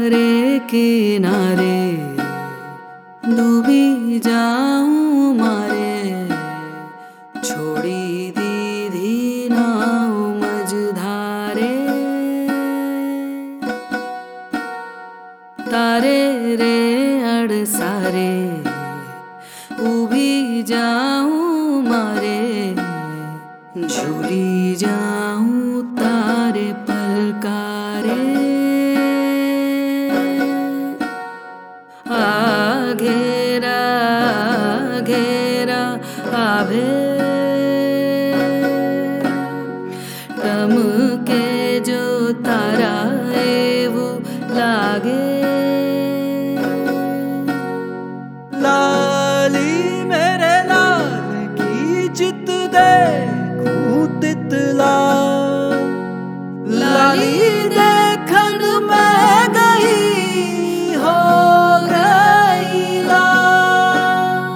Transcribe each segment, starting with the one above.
तारे किनारे डूबी जाऊं मारे, छोड़ी दीधी नाव मझधारे। तारे रे अड़सारे उभी जाऊं मारे, झूली जाऊं तारे पलकारे। घेरा घेरा आभे टमके जो तारा वो लागे। लाली मेरे लाल की चित देखूं तितला, लाली देखन में गई हो गई लाल।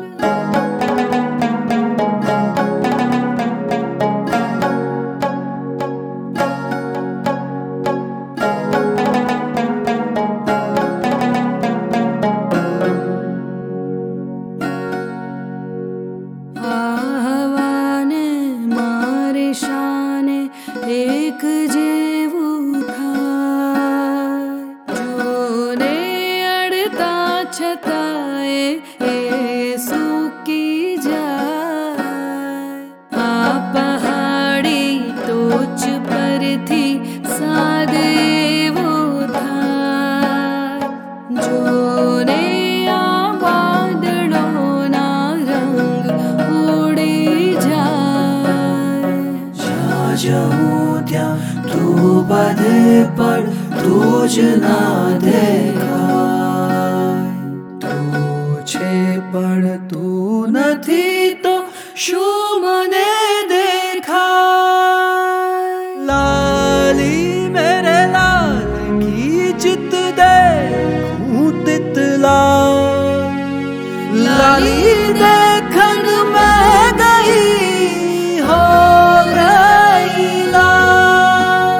आह्वाने मारे शाने एक जेवू था, जोने अड़ता छताए येसु की जाए। आ पहाड़ी तोच पर थी सादे वो था, जोने आ बादलों ना रंग उड़ी जाए। जा जाऊं त्या तू बधे पर तुझ ना देखा, तू छे पर तू નથી तो शू मने देखा। लाली मेरे लाल की चित देखूं तितला, लाली देखन में गई हो गई लाल।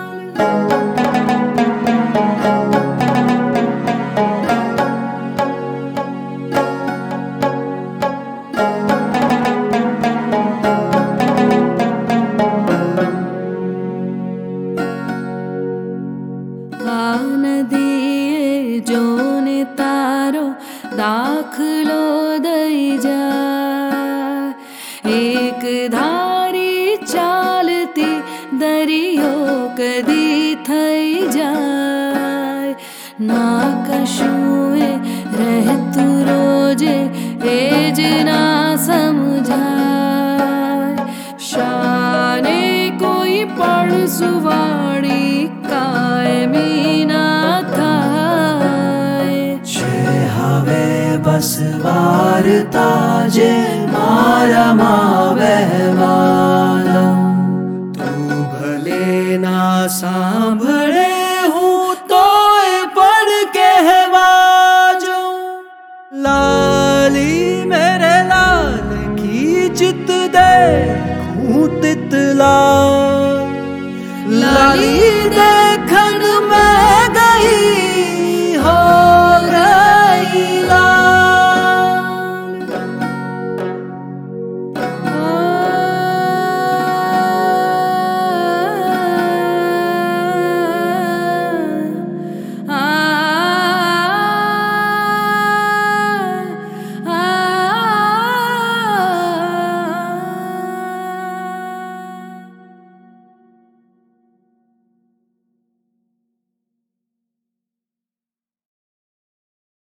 आ नदीए जोने तारो दाखलो दई जा, एक धारी चालती दरियो कदी थई जाए। ना कशुए रहतु रोजे एज ना समझाए, शाने कोई पड़ सुवाड़ी कायमी ना थाए। छे हवे बस वार्ता जे मारा मां वहवाला, तू भले ना सांभळे हूँ तोय पण कहवा जो। लाली मेरे लाल की चित देखूं तितला, लाली दे